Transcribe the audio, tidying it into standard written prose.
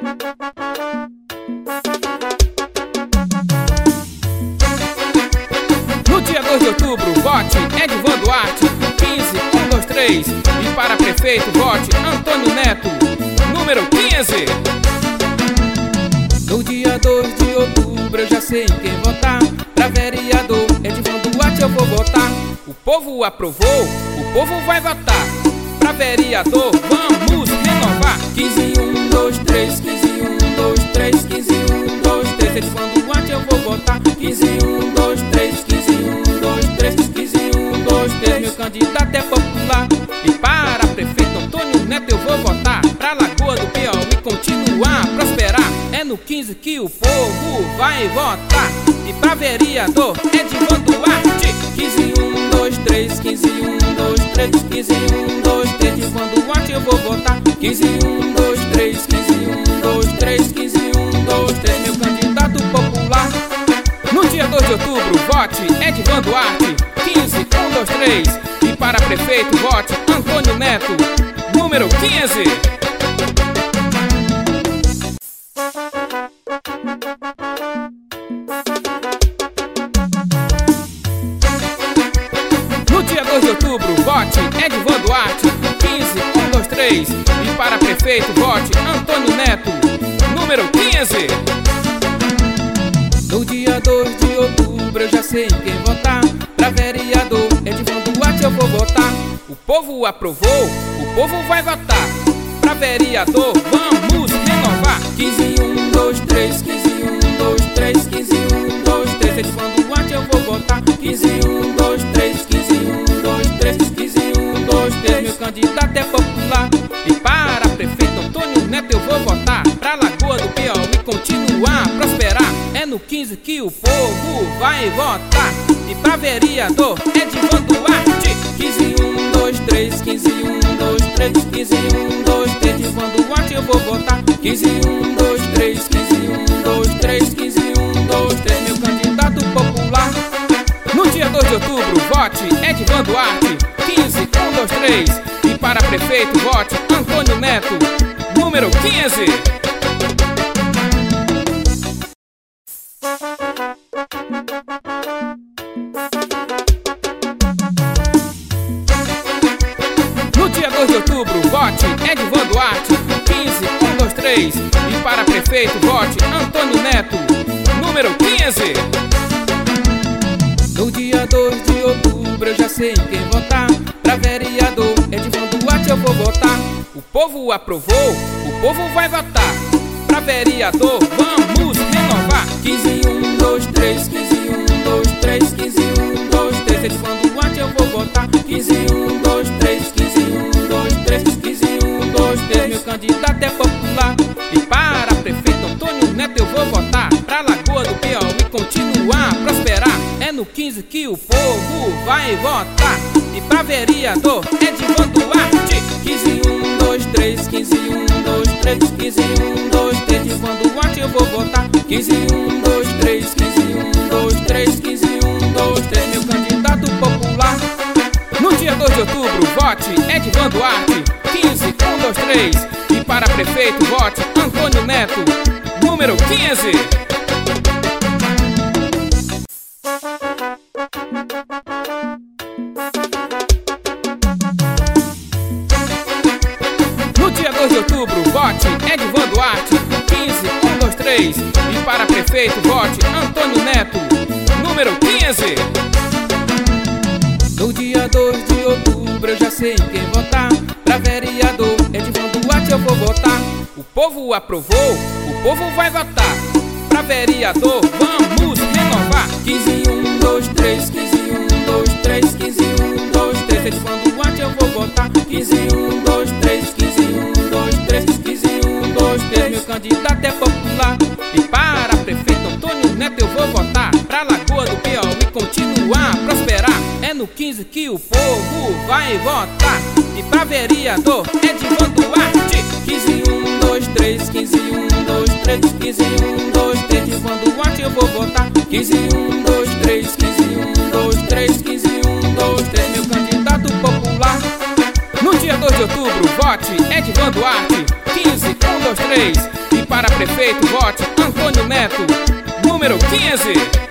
No dia 2 de outubro, vote Edvan Duarte, 15123. E para prefeito, vote Antônio Neto, número 15. No dia 2 de outubro eu já sei em quem votar. Pra vereador, Edvan Duarte eu vou votar. O povo aprovou, o povo vai votar. Pra vereador, vamos renovar. 15, 1, 2, 3, 15, 1, 2, 3, 15, 1, 2, 3. Edvan Duarte eu vou votar. 15, 1, 2, 3, 15, 1, 2, 3, 15, 1, 2, 3. Meu candidato é popular. E para prefeito Antônio Neto eu vou votar. Pra Lagoa do Piauí continuar a prosperar. É no 15 que o povo vai votar. E pra vereador, Edvan Duarte. 15, 1, 2, 3, 15, 1, 2, 3, 15, 1, 2, 3. Edvan Duarte eu vou votar. 15, 1, 2, 3, 15, 1, 2, 3, 15, 1, 2, 3. Meu candidato popular. No dia 2 de outubro, vote Edvan Duarte, 15, 1, 2, 3. E para prefeito, vote Antônio Neto, número 15. No dia 2 de outubro, vote Edvan Duarte, 15, 1, 2, 3. E para prefeito, vote Antônio Neto, número 15. No dia 2 de outubro eu já sei em quem votar. Pra vereador, Edvan Duarte eu vou votar. O povo aprovou, o povo vai votar. Pra vereador, vamos renovar. 15, 1, 2, 3, 15, 1, 2, 3, 15, 1, 2, 3. Edvan Duarte eu vou votar. 15, 1, 2, 3, 15, 1, 2, 3, 15, 1, 2, 3. Meu candidato é popular. E para prefeito Antônio Neto eu vou votar. Pra Lagoa do Piauí continuar a prosperar. É no 15 que o povo vai votar. E pra vereador, Edvan Duarte. 15, 1, 2, 3, 15, 1, 2, 3, 15, 1, 2, 3. Edvan Duarte eu vou votar. 15, 1, 2, 3, 15, 1, 2, 3, 15, 1, 2, 3. Meu candidato popular. No dia 2 de outubro, vote Edvan Duarte, 15, 1, 2, 3. E para prefeito, vote Antônio Neto, número 15. No dia 2 de outubro, vote Edvan Duarte, 15, 1, 2, 3. E para prefeito, vote Antônio Neto, número 15. No dia 2 de outubro eu já sei em quem votar. Pra vereador, Edvan Duarte eu vou votar. O povo aprovou, o povo vai votar. Pra vereador, vamos renovar. 15, 1, 2, 3, 15, 1, 2, 3, 15, 1, 2, 3. Edvan Duarte eu vou votar. 15, 1, 2, 3, 15, 1, 2, 3, 15, 1, 2, 3. Meu candidato é popular. E para prefeito Antônio Neto eu vou votar. Pra Lagoa do Piauí continuar a prosperar. É no 15 que o povo vai votar. E pra vereador, Edvan Duarte. 15, 1, 2, 3, 15, 1, 2, 3, 15, 1, 2, 3. Edvan Duarte eu vou votar. 15, 1, 2, 3, 15, 1, 2, 3, 15, 1, 2, 3. Meu candidato popular. No dia 2 de outubro, vote Edvan Duarte, 15, 1, 2, 3. E para prefeito, vote Antônio Neto, número 15. No dia 2 de outubro, vote Edvan Duarte, 15, 1, 2, 3. E para prefeito, vote Antônio Neto, número 15. No dia 2 de outubro eu já sei em quem votar. Pra vereador, Edvan Duarte eu vou votar. O povo aprovou, o povo vai votar. Pra vereador, vamos renovar. 15, 1, 2, 3, 15, 1, 2, 3, 15, 1, 2, 3. Edvan Duarte eu vou votar. 15, 1, 2, 3, 15, 1, 2, 3, 15, 1, 2, 3. Meu candidato é popular. E para prefeito Antônio Neto eu vou votar. Pra Lagoa do Piauí continuar a prosperar. É no 15 que o povo vai votar. E pra vereador, Edvan Duarte. 15, 1, 2, 3, 15, 1, 2, 3, 15, 1, 2, 3. Edvan Duarte eu vou votar. 15, 1, 2, 3, 15, 1, 2, 3, 15, 1, 2, 3. Meu candidato popular. No dia 2 de outubro, vote Edvan Duarte, 15, 1, 2, 2, 3. E para prefeito, vote Antônio Neto, número 15.